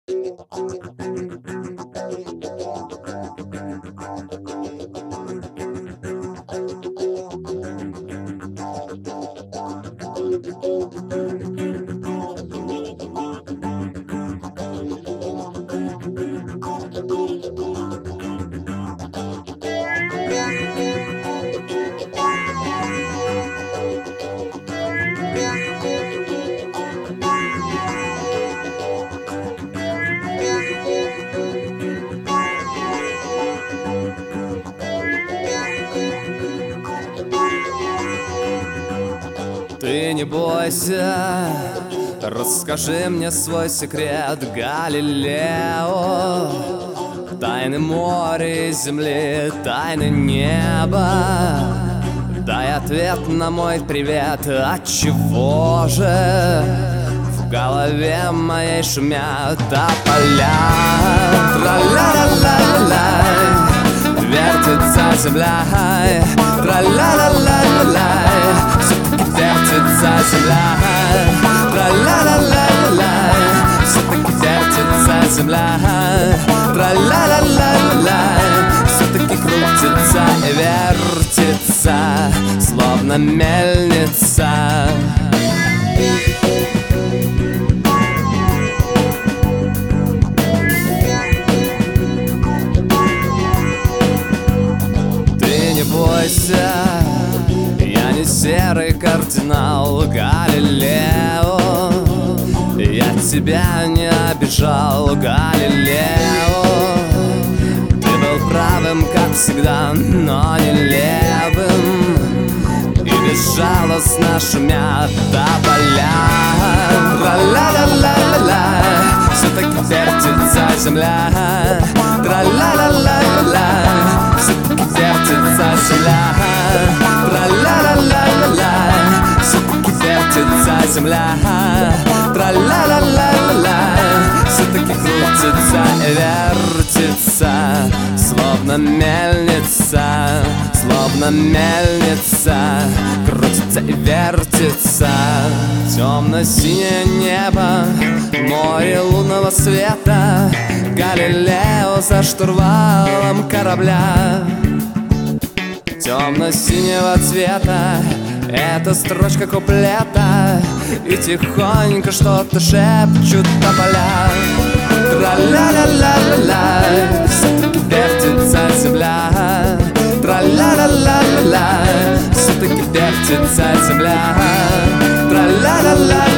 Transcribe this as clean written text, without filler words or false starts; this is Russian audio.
Ты не бойся, расскажи мне свой секрет, Галилео. Тайны моря и земли, тайны неба. Дай ответ на мой привет, отчего же в голове моей шумят тополя? Тра-ла-ла-ла-ла-лай, вертится земля. Тра-ла-ла-ла-ла-лай, все-таки вертится земля. Тра-ла-ла-ла-ла-лай, все-таки вертится земля. Тра-ла-ла-ла-лай, все-таки крутится и вертится, словно мельница. Ты не бойся, я не серый кардинал, Галилео. Я тебя не обижал, Галилео. Ты был правым, как всегда, но не левым. И безжалостно шумят тополя. Тра-ла-ла-ла-ла-лай, все-таки вертится земля. Тра-ла-ла-ла-ла-лай, все-таки вертится земля. Тра-ла-ла-ла-ла-лай, все-таки вертится земля. Тра-ла-ла-ла-ла-лай, все-таки крутится и вертится, словно мельница, словно мельница, крутится и вертится. Темно-синее небо, море лунного света, Галилео за штурвалом корабля. Темно-синего цвета эта строчка куплета, и тихонько что-то шепчут тополя. Тра-ла-ла-ла-ла-лай, все-таки вертится земля. Тра-ла-ла-ла-ла-лай, все-таки вертится земля. Тра-ла-ла-ла.